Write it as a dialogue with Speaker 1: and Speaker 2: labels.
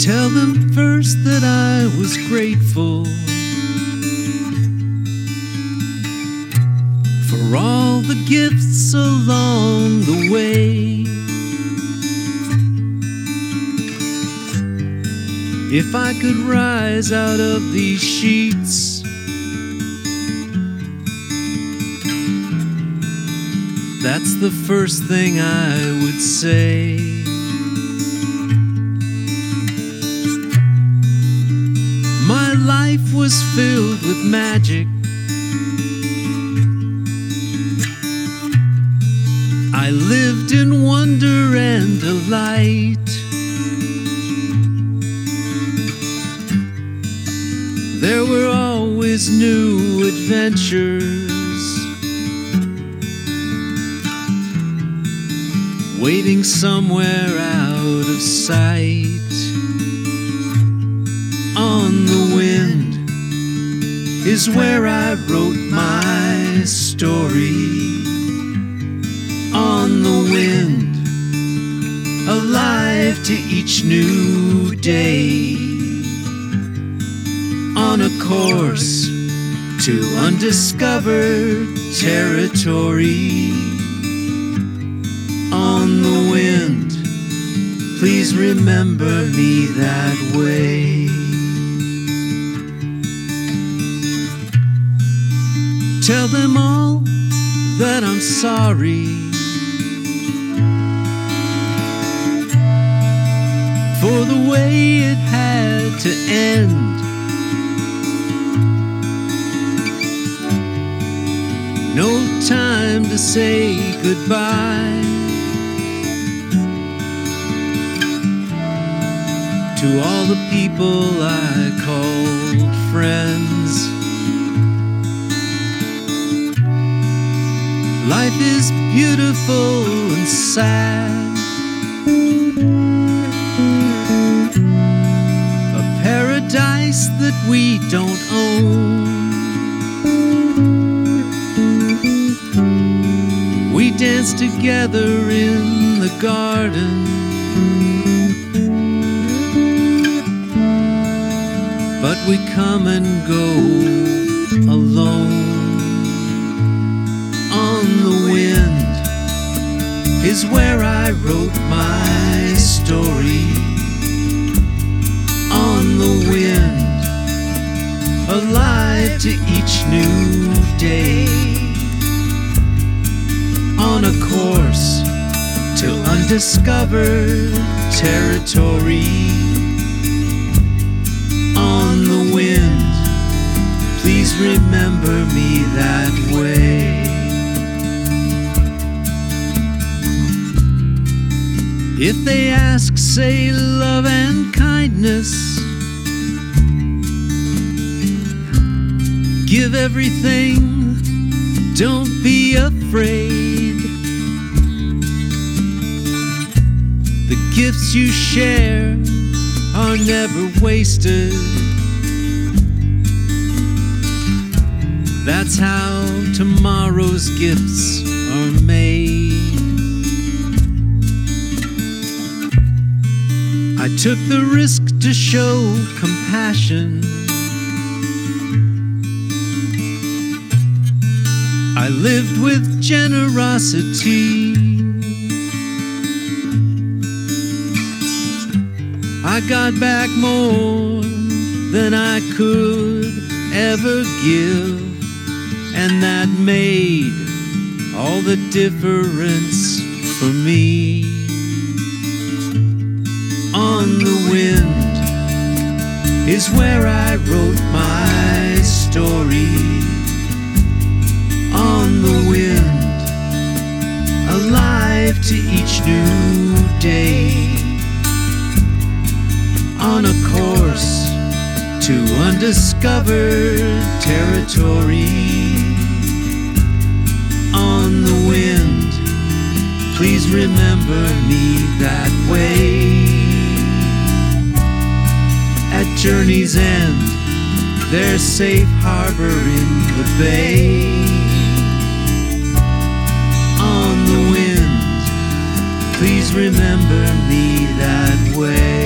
Speaker 1: Tell them first that I was grateful for all the gifts along the way. If I could rise out of these sheets, that's the first thing I would say. My life was filled with magic. I lived in wonder and delight. There were always new adventures waiting somewhere out of sight. On the wind is where I wrote my story. On the wind, alive to each new day. On a course to undiscovered territory. On the wind, please remember me that way. Tell them all that I'm sorry for the way it had to end. No time to say goodbye to all the people I called friends. Life is beautiful and sad, a paradise that we don't own. We dance together in the garden, but we come and go alone. On the wind is where I wrote my story. On the wind, alive to each new day. On a course to undiscovered territory. On the wind, please remember me that way. If they ask, say love and kindness. Give everything, don't be afraid. The gifts you share are never wasted. That's how tomorrow's gifts are made. I took the risk to show compassion. I lived with generosity. I got back more than I could ever give, and that made all the difference for me. On the wind is where I wrote my story. On the wind, alive to each new day. On a course to undiscovered territory. On the wind, please remember me that way. At journey's end, there's safe harbor in the bay. On the wind, please remember me that way.